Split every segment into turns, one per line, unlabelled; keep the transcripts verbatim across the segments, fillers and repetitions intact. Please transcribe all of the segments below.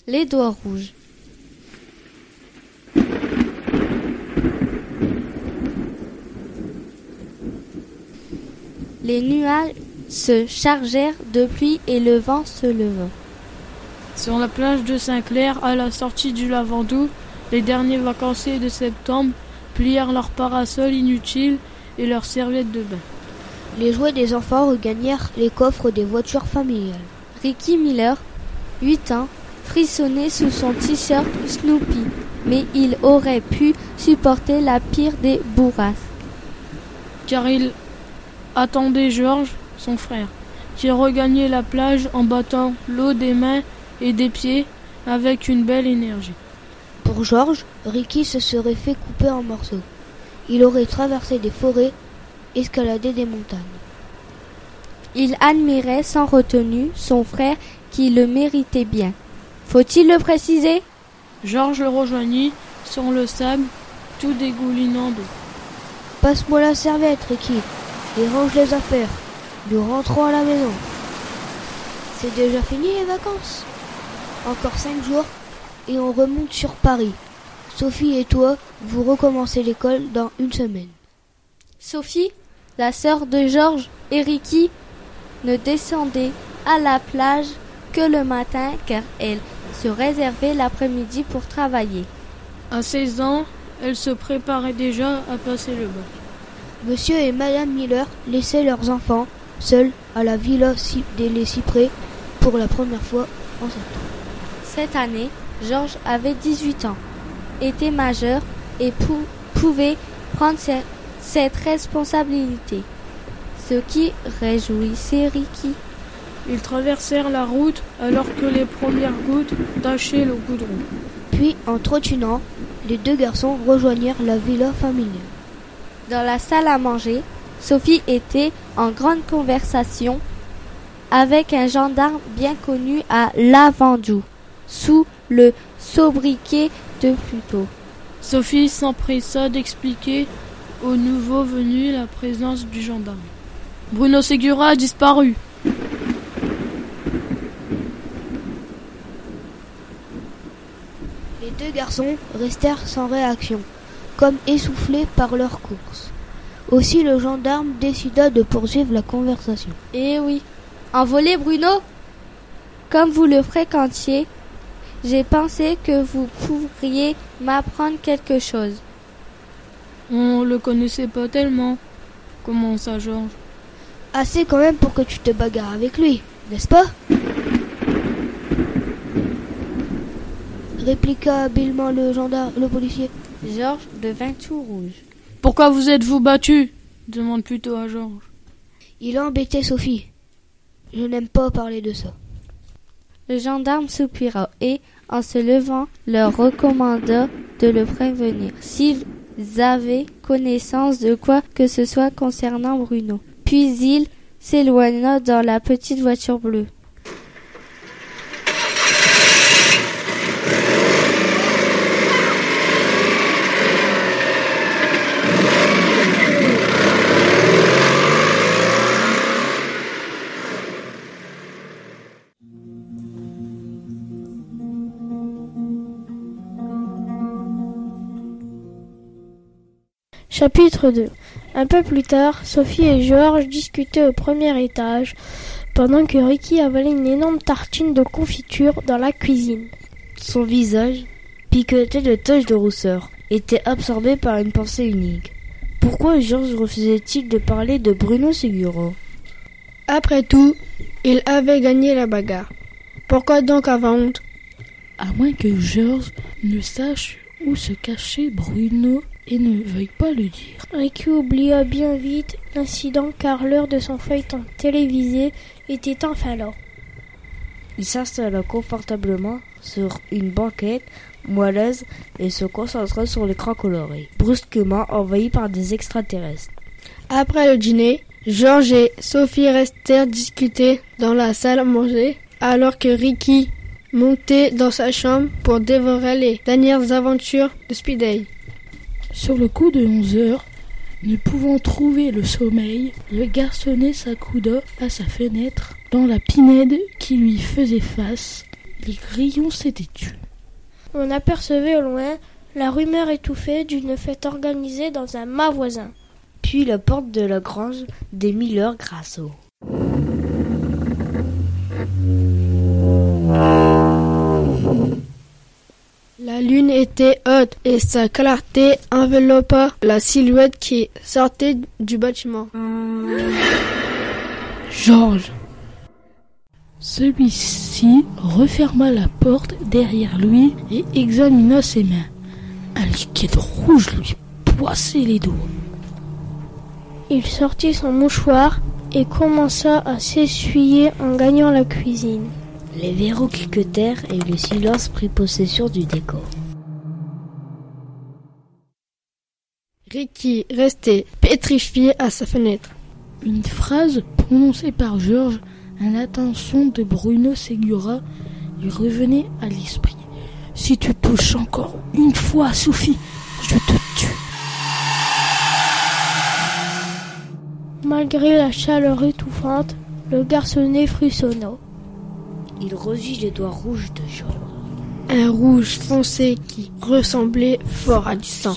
Les doigts rouges. Les nuages se chargèrent de pluie et le vent se leva.
Sur la plage de Saint-Clair, à la sortie du Lavandou, les derniers vacanciers de septembre plièrent leurs parasols inutiles et leurs serviettes de bain.
Les jouets des enfants regagnèrent les coffres des voitures familiales.
Ricky Miller, huit ans, frissonnait sous son t-shirt Snoopy, mais il aurait pu supporter la pire des bourrasques.
Car il attendait George, son frère, qui regagnait la plage en battant l'eau des mains et des pieds avec une belle énergie.
Pour George, Ricky se serait fait couper en morceaux. Il aurait traversé des forêts, escaladé des montagnes.
Il admirait sans retenue son frère qui le méritait bien. Faut-il le préciser ?
George le rejoignit sur le sable, tout dégoulinant d'eau.
Passe-moi la serviette, Ricky, et range les affaires. Nous rentrons à la maison. C'est déjà fini les vacances. Encore cinq jours et on remonte sur Paris. Sophie et toi, vous recommencez l'école dans une semaine.
Sophie, la sœur de George et Ricky, ne descendait à la plage que le matin car elle se réservait l'après-midi pour travailler.
À seize ans, elle se préparait déjà à passer le bac.
Monsieur et Madame Miller laissaient leurs enfants seuls à la villa des Cyprès pour la première fois en septembre.
Cette année, George avait dix-huit ans, était majeur et pou- pouvait prendre cette, cette responsabilité, ce qui réjouissait Ricky.
Ils traversèrent la route alors que les premières gouttes tachaient le goudron.
Puis, en trottinant, les deux garçons rejoignirent la villa familiale.
Dans la salle à manger, Sophie était en grande conversation avec un gendarme bien connu à Lavandou, sous le sobriquet de Pluto.
Sophie s'empressa d'expliquer aux nouveaux venus la présence du gendarme. Bruno Segura a disparu.
Les deux garçons restèrent sans réaction, comme essoufflés par leur course. Aussi le gendarme décida de poursuivre la conversation.
Eh oui, envolé Bruno, comme vous le fréquentiez, j'ai pensé que vous pourriez m'apprendre quelque chose.
On le connaissait pas tellement. Comment ça, Georges ?
Assez quand même pour que tu te bagarres avec lui, n'est-ce pas ? Répliqua habilement le gendarme, le policier.
Georges devint tout rouge.
Pourquoi vous êtes-vous battu ? Demande plutôt à Georges.
Il embêtait Sophie. Je n'aime pas parler de ça.
Le gendarme soupira et, en se levant, leur recommanda de le prévenir s'ils avaient connaissance de quoi que ce soit concernant Bruno. Puis il s'éloigna dans la petite voiture bleue.
Chapitre deux. Un peu plus tard, Sophie et Georges discutaient au premier étage, pendant que Ricky avalait une énorme tartine de confiture dans la cuisine.
Son visage, piqueté de taches de rousseur, était absorbé par une pensée unique. Pourquoi Georges refusait-il de parler de Bruno Segura ?
Après tout, il avait gagné la bagarre. Pourquoi donc avoir honte ?
À moins que Georges ne sache où se cachait Bruno et ne veuille pas le dire.
Ricky oublia bien vite l'incident car l'heure de son feuilleton télévisé était enfin là.
Il s'installa confortablement sur une banquette moelleuse et se concentra sur l'écran coloré, brusquement envahi par des extraterrestres.
Après le dîner, Georges et Sophie restèrent discuter dans la salle à manger, alors que Ricky montait dans sa chambre pour dévorer les dernières aventures de Speedy.
Sur le coup de onze heures, ne pouvant trouver le sommeil, le garçonnet s'accouda à sa fenêtre dans la pinède qui lui faisait face les grillons s'étaient tus.
On apercevait au loin la rumeur étouffée d'une fête organisée dans un mât voisin.
Puis la porte de la grange des Miller Grasso.
La lune était haute et sa clarté enveloppa la silhouette qui sortait du bâtiment.
Georges. Celui-ci referma la porte derrière lui et examina ses mains. Un liquide rouge lui poissait les doigts.
Il sortit son mouchoir et commença à s'essuyer en gagnant la cuisine.
Les verrous cliquetèrent et le silence prit possession du décor.
Ricky restait pétrifié à sa fenêtre.
Une phrase prononcée par Georges à l'attention de Bruno Segura lui revenait à l'esprit. « Si tu touches encore une fois à Sophie, je te tue !»
Malgré la chaleur étouffante, le garçonnet frissonna.
Il revit les doigts rouges de Georges.
Un rouge foncé qui ressemblait fort à du sang.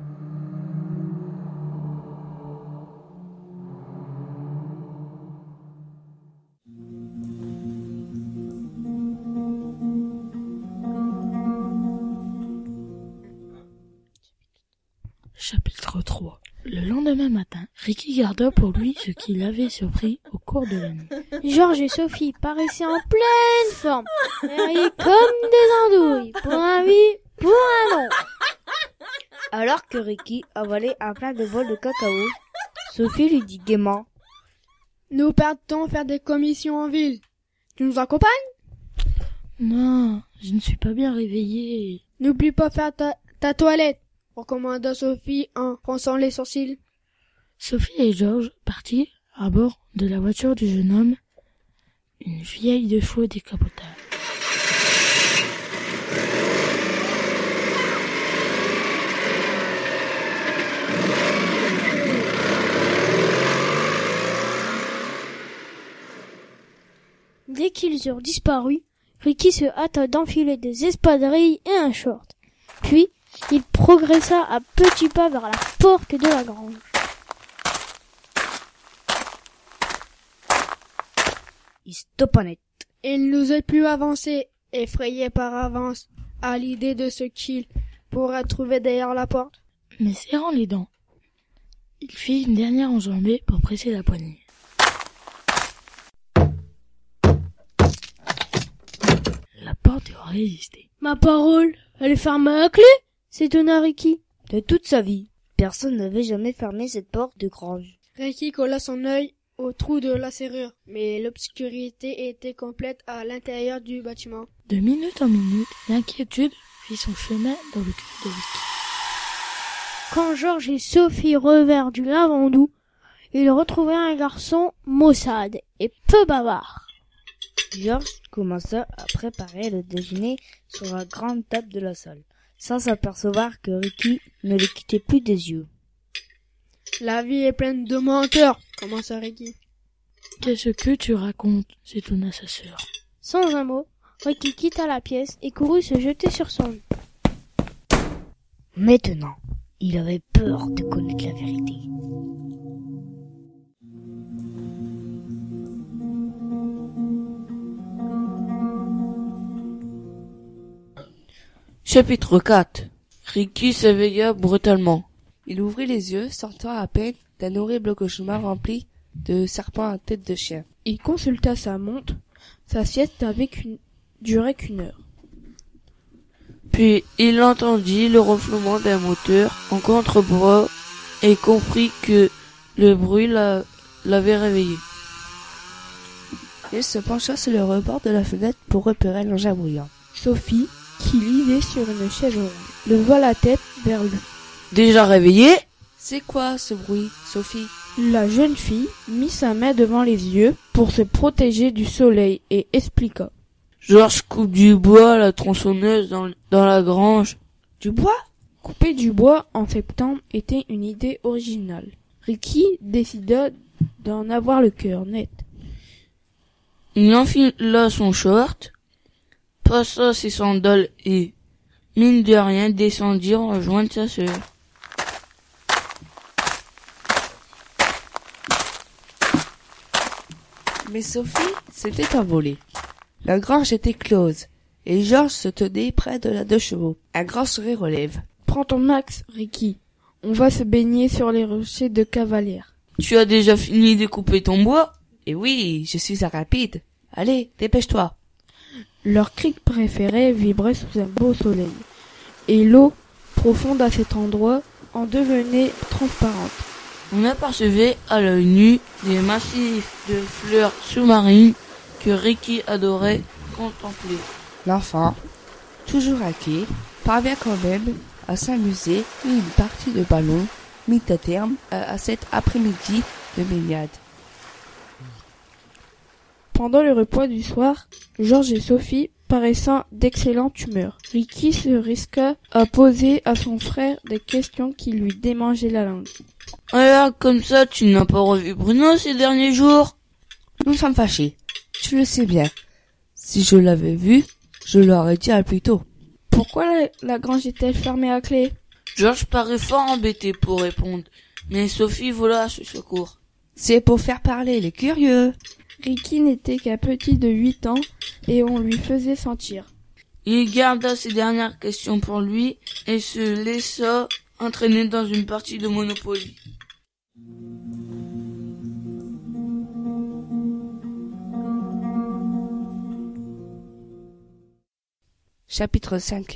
Chapitre trois. Le lendemain matin, Ricky garda pour lui ce qu'il avait surpris au cours de la nuit.
Georges et Sophie paraissaient en pleine forme, mariés comme des andouilles, pour un oui, pour un non.
Alors que Ricky avalait un plein de bol de cacao, Sophie lui dit gaiement:
« Nous partons faire des commissions en ville. Tu nous accompagnes ?»«
Non, je ne suis pas bien réveillée. »«
N'oublie pas de faire ta, ta toilette. » recommanda Sophie en fronçant les sourcils.
Sophie et Georges partirent à bord de la voiture du jeune homme, une vieille deux chevaux décapotable.
Dès qu'ils eurent disparu, Ricky se hâta d'enfiler des espadrilles et un short. Puis, il progressa à petits pas vers la porte de la grange.
Il stoppa net.
Il n'osait plus avancer, effrayé par avance à l'idée de ce qu'il pourrait trouver derrière la porte.
Mais serrant les dents, il fit une dernière enjambée pour presser la poignée. La porte aurait résisté.
Ma parole, elle est fermée à clé? S'étonna Ricky.
De toute sa vie, personne n'avait jamais fermé cette porte de grange.
Ricky colla son œil au trou de la serrure, mais l'obscurité était complète à l'intérieur du bâtiment.
De minute en minute, l'inquiétude fit son chemin dans le cœur de Ricky.
Quand Georges et Sophie revinrent du lavandou, ils retrouvèrent un garçon maussade et peu bavard.
Georges commença à préparer le déjeuner sur la grande table de la salle, sans s'apercevoir que Ricky ne le quittait plus des yeux.
« La vie est pleine de menteurs !» commença Ricky.
« Qu'est-ce que tu racontes ?» s'étonna sa sœur.
Sans un mot, Ricky quitta la pièce et courut se jeter sur son lit.
Maintenant, il avait peur de connaître la vérité.
Chapitre quatre. Ricky s'éveilla brutalement. Il ouvrit les yeux, sortant à peine d'un horrible cauchemar rempli de serpents à tête de chien.
Il consulta sa montre. Sa sieste n'avait qu'une... duré qu'une heure.
Puis il entendit le ronflement d'un moteur en contrebas et comprit que le bruit l'a... l'avait réveillé. Il se pencha sur le rebord de la fenêtre pour repérer l'engin bruyant.
Sophie, qui lisait sur une chaise ronde, leva la tête vers lui.
Déjà réveillé? C'est quoi ce bruit, Sophie?
La jeune fille mit sa main devant les yeux pour se protéger du soleil et expliqua.
Georges coupe du bois à la tronçonneuse dans, dans la grange. Du bois?
Couper du bois en septembre était une idée originale. Ricky décida d'en avoir le cœur net.
Il enfila son short,
passa ses sandales et, mine de rien, descendit rejoindre sa sœur.
Mais Sophie s'était envolée. La grange était close, et Georges se tenait près de la deux chevaux. Un grand sourire aux lèvres.
Prends ton max, Ricky. On va se baigner sur les rochers de Cavalière.
Tu as déjà fini de couper ton bois?
Et oui, je suis un rapide. Allez, dépêche-toi.
Leur crique préféré vibrait sous un beau soleil, et l'eau, profonde à cet endroit, en devenait transparente.
On apercevait à l'œil nu des massifs de fleurs sous-marines que Ricky adorait contempler.
L'enfant, toujours inquiet, parvient quand même à s'amuser et une partie de ballon mit à terme à, à cet après-midi de baignade.
Pendant le repas du soir, Georges et Sophie paraissant d'excellente humeur. Ricky se risqua à poser à son frère des questions qui lui démangeaient la langue.
Alors, comme ça, tu n'as pas revu Bruno ces derniers jours?
Nous sommes fâchés. Tu le sais bien. Si je l'avais vu, je l'aurais dit plus tôt.
Pourquoi la, la grange est-elle fermée à clé?
Georges paraît fort embêté pour répondre, mais Sophie vola à ce secours.
C'est pour faire parler les curieux.
Ricky n'était qu'un petit de huit ans et on lui faisait sentir.
Il garda ses dernières questions pour lui et se laissa entraîner dans une partie de Monopoly.
Chapitre cinq.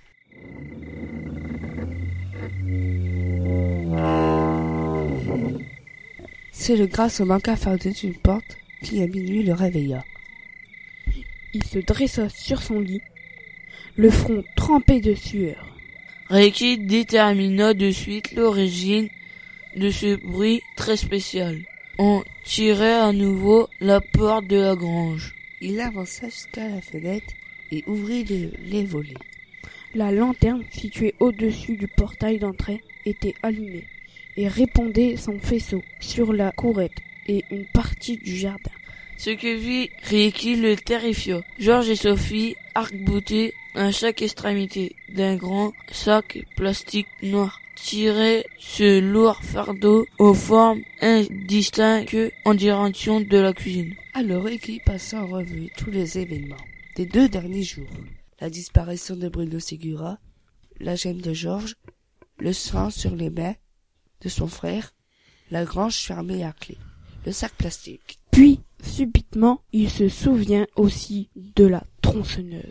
C'est le grâce au manque à farder d'une porte qui à minuit le réveilla.
Il se dressa sur son lit, le front trempé de sueur.
Ricky détermina de suite l'origine de ce bruit très spécial. On tirait à nouveau la porte de la grange.
Il avança jusqu'à la fenêtre et ouvrit les, les volets.
La lanterne située au-dessus du portail d'entrée était allumée et répandait son faisceau sur la courette et une partie du jardin.
Ce que vit Ricky le terrifia. Georges et Sophie, arc-boutés à chaque extrémité d'un grand sac plastique noir, tiraient ce lourd fardeau aux formes indistinctes en direction de la cuisine.
Alors Ricky passa en revue tous les événements des deux derniers jours. La disparition de Bruno Segura, la gêne de Georges, le sang sur les mains de son frère, la grange fermée à clé, le sac plastique.
Puis, subitement, il se souvient aussi de la tronçonneuse.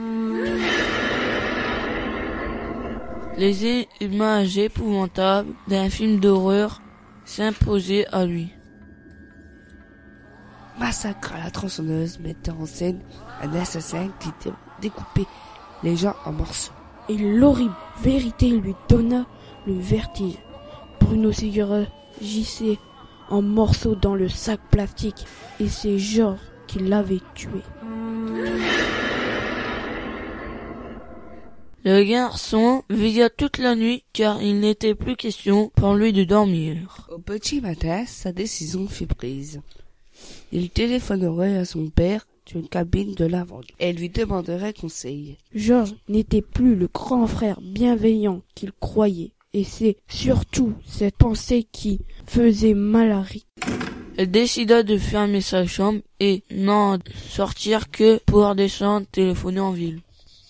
Les images épouvantables d'un film d'horreur s'imposaient à lui.
Massacre à la tronçonneuse mettait en scène un assassin qui découpait les gens en morceaux.
Et l'horrible vérité lui donna le vertige. Bruno Segura gissait en morceaux dans le sac plastique et c'est Georges qui l'avait tué.
Le garçon veilla toute la nuit car il n'était plus question pour lui de dormir.
Au petit matin, sa décision fut prise. Il téléphonerait à son père d'une cabine de lavande et lui demanderait conseil.
Georges n'était plus le grand frère bienveillant qu'il croyait. Et c'est surtout cette pensée qui faisait mal à Ricky.
Elle décida de fermer sa chambre et n'en sortir que pour descendre téléphoner en ville.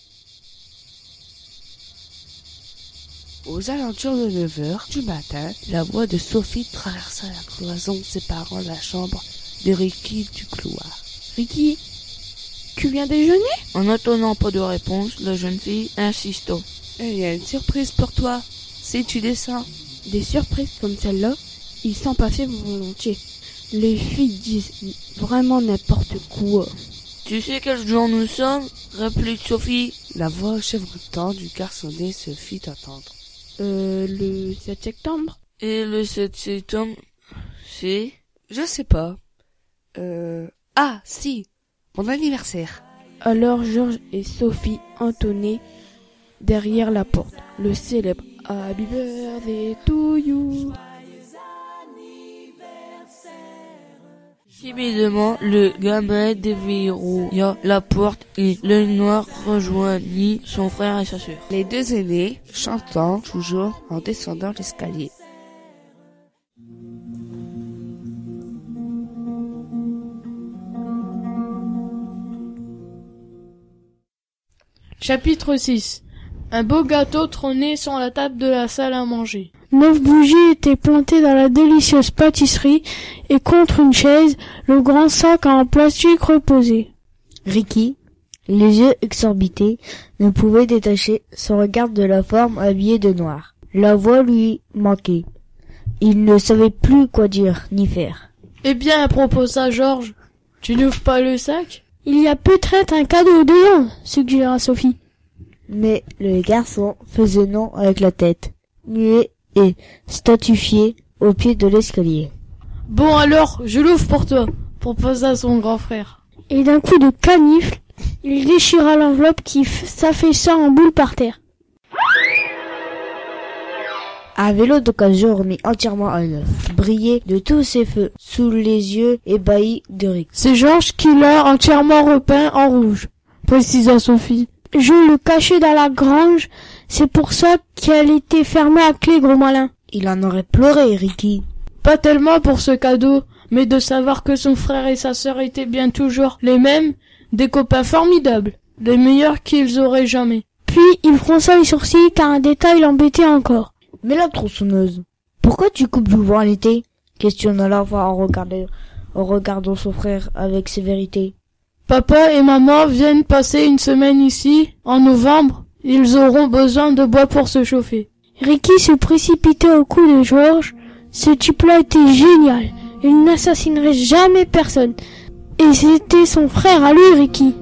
Aux alentours de neuf heures du matin, la voix de Sophie traversa la cloison séparant la chambre de Ricky du couloir.
Ricky, tu viens déjeuner?
En n'attendant pas de réponse, la jeune fille insista.
Il y a une surprise pour toi. Si tu descends.
Des surprises comme celle-là, il s'en passait volontiers. Les filles disent vraiment n'importe quoi.
Tu sais quel jour nous sommes? Réplique Sophie.
La voix chevrotante du garçonnet se fit entendre.
Euh, le sept septembre?
Et le sept septembre, c'est?
Je sais pas. Euh... Ah, si. Mon anniversaire.
Alors Georges et Sophie entonnaient derrière la porte le célèbre Happy birthday to you.
Timidement, le gamin déverrouilla la porte et l'œil noir rejoignit son frère et sa sœur.
Les deux aînés, chantant toujours en descendant l'escalier.
Chapitre six. Un beau gâteau trônait sur la table de la salle à manger.
Neuf bougies étaient plantées dans la délicieuse pâtisserie et contre une chaise, le grand sac en plastique reposait.
Ricky, les yeux exorbités, ne pouvait détacher son regard de la forme habillée de noir. La voix lui manquait. Il ne savait plus quoi dire ni faire.
Eh bien, proposa Georges, tu n'ouvres pas le sac?
Il y a peut-être un cadeau dedans, suggéra Sophie.
Mais le garçon faisait non avec la tête, muet et statufié au pied de l'escalier.
Bon alors, je l'ouvre pour toi, proposa son grand frère.
Et d'un coup de canifle, il déchira l'enveloppe qui s'affaissa en boule par terre.
Un vélo d'occasion remis entièrement à neuf, brillait de tous ses feux sous les yeux ébahis de Rick.
C'est Georges qui l'a entièrement repeint en rouge, précisa Sophie. Je le cachais dans la grange, c'est pour ça qu'elle était fermée à clé, gros malin.
Il en aurait pleuré, Ricky.
Pas tellement pour ce cadeau, mais de savoir que son frère et sa sœur étaient bien toujours les mêmes, des copains formidables, les meilleurs qu'ils auraient jamais.
Puis il fronça les sourcils car un détail l'embêtait encore.
Mais la tronçonneuse, pourquoi tu coupes souvent l'été? Questionna l'enfant en regardant, en regardant son frère avec sévérité.
Papa et maman viennent passer une semaine ici, en novembre. Ils auront besoin de bois pour se chauffer.
Ricky se précipitait au cou de Georges. Ce type-là était génial. Il n'assassinerait jamais personne. Et c'était son frère à lui, Ricky.